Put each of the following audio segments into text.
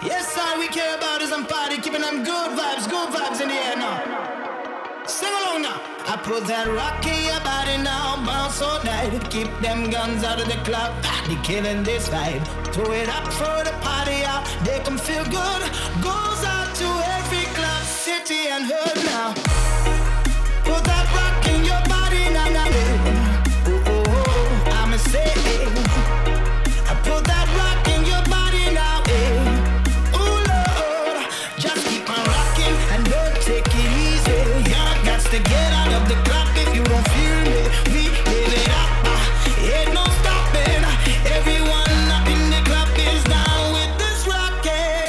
Yes, all we care about is some party, keeping them good vibes in the air now. Sing along now. I put that rock in your body now, bounce all night. Keep them guns out of the club, they killing this vibe. Throw it up for the party out, they can feel good. Goes out to every club, city and hood now. Put that rock in your body now, now. Oh, oh, oh, I'ma say I put that rock in your body now, eh. Oh Lord, just keep on rocking and don't take it easy. Y'all got to get out of the club if you don't feel me. We live it up, ain't no stopping. Everyone up in the club is down with this rockin'.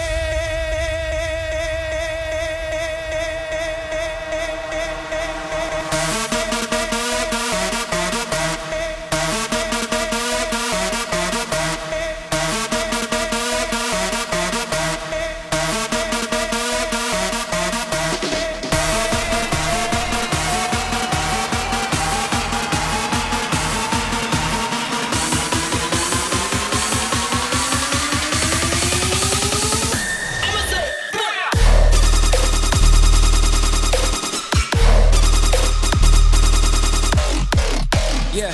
Yeah.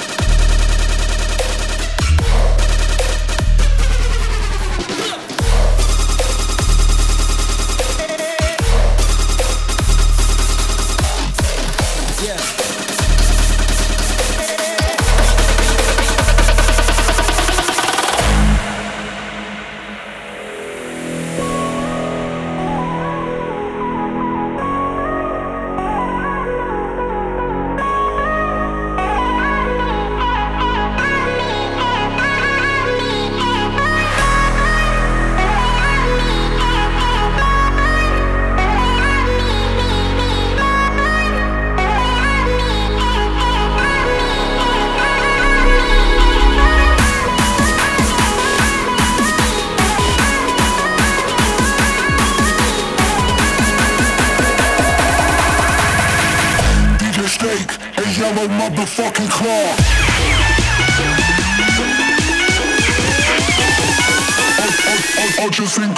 Yellow motherfucking claw. I'll just think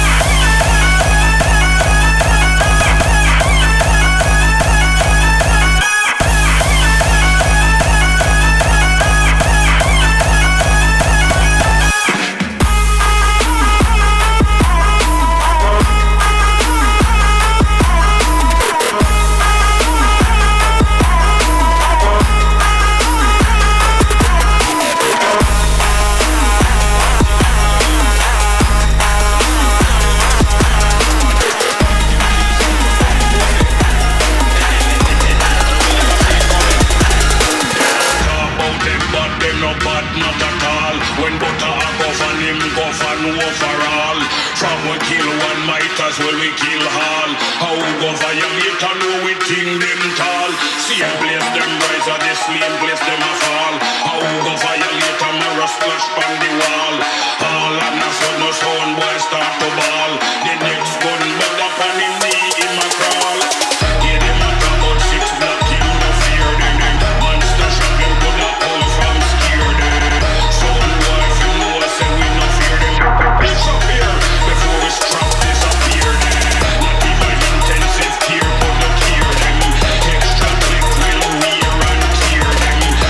overall. From we kill one might as well we kill all. How go violate and know we think them tall. Same place them rise or the same place them a fall. How go violate and mirror splash on the wall. All and a sudden sound boy start to ball. The next gun bug up on him knee him a crawl. Yeah, them a talk about 6 black him no fear them. Monster shot them could a come from scared them. Some boy if you know us say we no fear them. Disappear before we strap disappear them. Not even intensive care but no care them. Extra click will wear and tear them.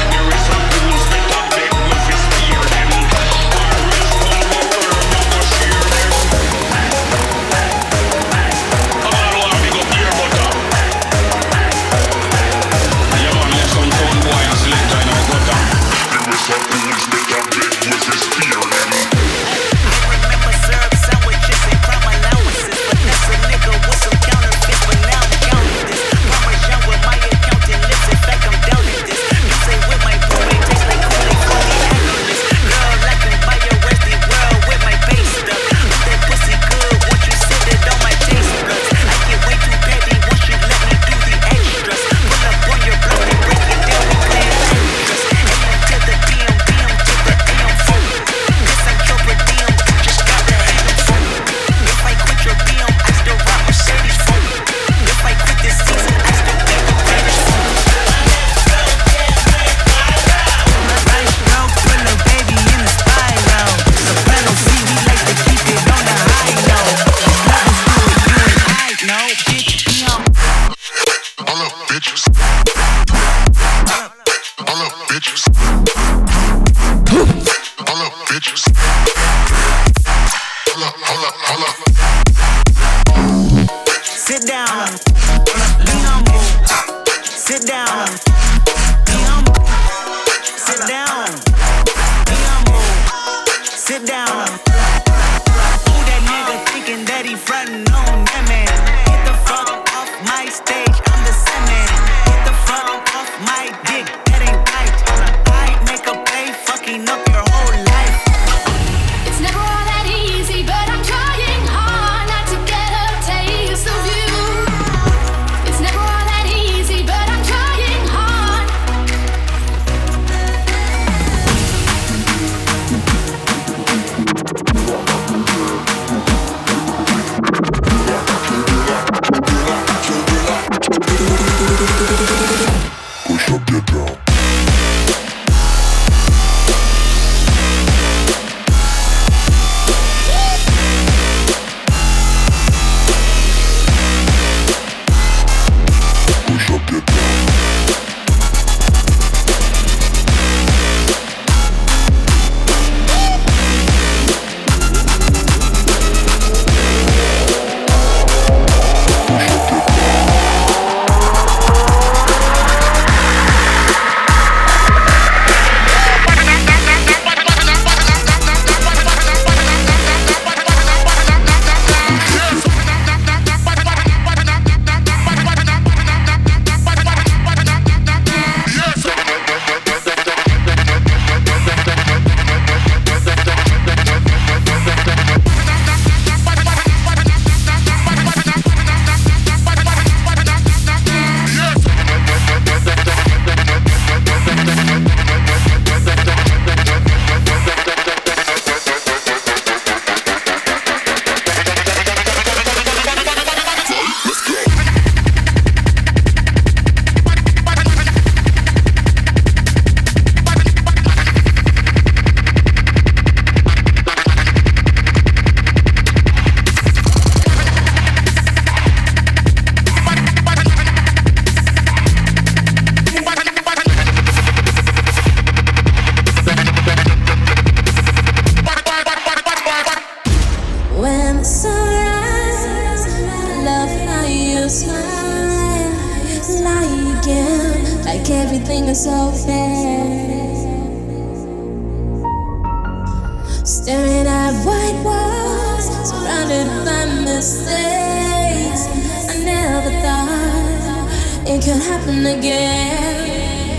Sit down. Be humble. Sit down. Be humble. Sit down. Be humble. Sit down. Who that nigga thinking that he frontin' on that man? Get the fuck off my stage, I'm the Sandman. Get the fuck off my dick, that ain't right. I make a play, fucking up your whole life. It's never all that easy, but I'm trying hard not to get a taste of you. It's never all that easy, but I'm trying hard. Push up, get down. Push up, get down. When the sun rises, I love how you smile. Lie again, like everything is so fair. Staring at white walls, surrounded by mistakes. I never thought it could happen again.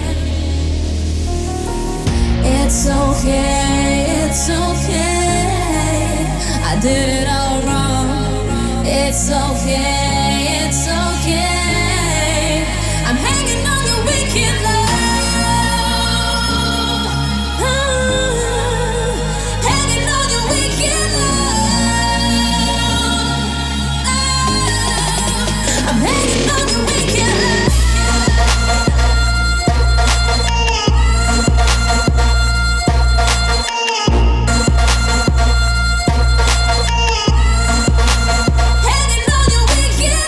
It's okay, it's okay. I did it all wrong. It's okay, it's okay. I'm hanging on your wicked love. Hanging on your wicked love. I'm hanging on your wicked love. Hanging on your wicked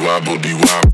wobble the wobble.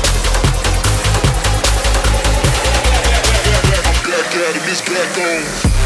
this black on.